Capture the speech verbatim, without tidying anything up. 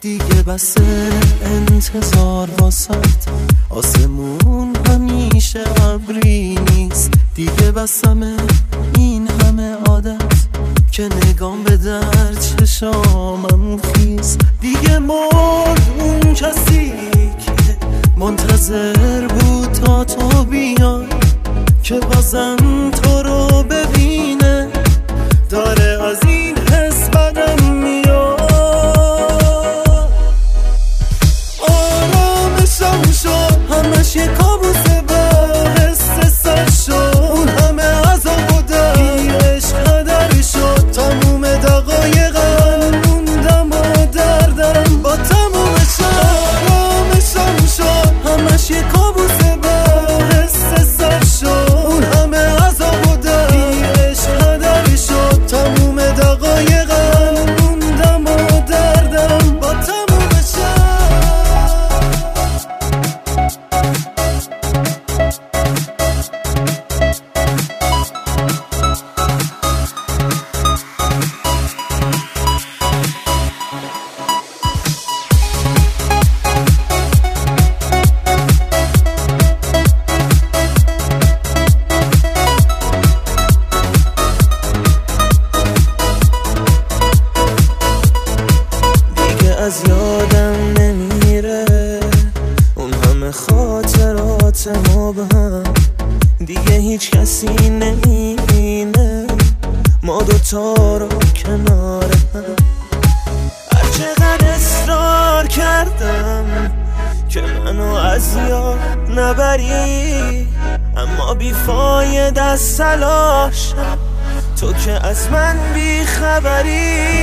دیگه بس انتظار واسات، آسمون همیشه ابری نیست. دیگه بسمه این همه عادت که نگام به در چشامم خیز. دیگه مرد اون کسی که منتظر بود تا تو بیای، که بازم تو رو ببینه. داره از این حس بدم میاد. آرامشم شد همش یه کابوسه، به حس سر شد اون همه عذاب و درد. این عشق قدر شد تموم دقایقم موندم و دردم با تموم شد. آرامشم شد همش یه کابوسه، به حس سر شد اون همه عذاب و درد. این عشق قدر شد تموم دقایقم موندم و دردم با تموم شد. از یادم نمیره اون همه خاطرات ما به هم. دیگه هیچ کسی نمیبینه ما دوتا رو کنار هم. هر چقدر اصرار کردم که منو از یاد نبری، اما بیفایده است تلاشم، تو که از من بیخبری.